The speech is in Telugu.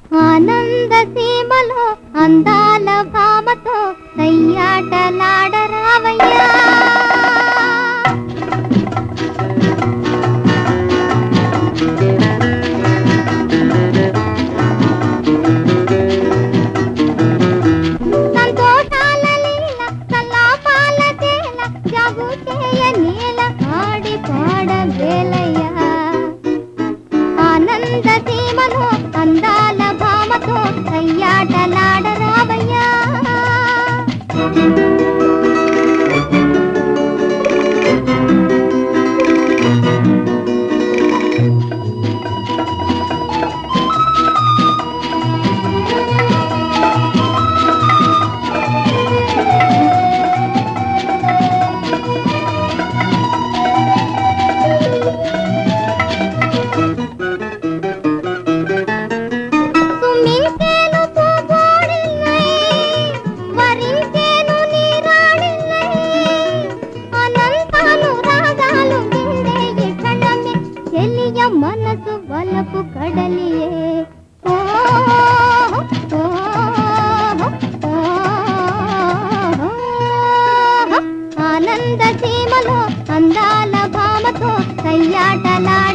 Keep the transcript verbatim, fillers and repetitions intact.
ఆనంద సీమలో అందాల భామతో సయ్యాటలాడరావయ్యా. సంతోషాల లీల సల్లాపాల తేల జాగు చేయ నీల ఆడి పాడ వేలయ్యా. ఆనంద సీమలో అందాల భామతో సయ్యాటలాడరావయ్యా. మనసు వలపు కడలియే ఆనంద సీమలో అందాల భామతో సయ్యాటలాడ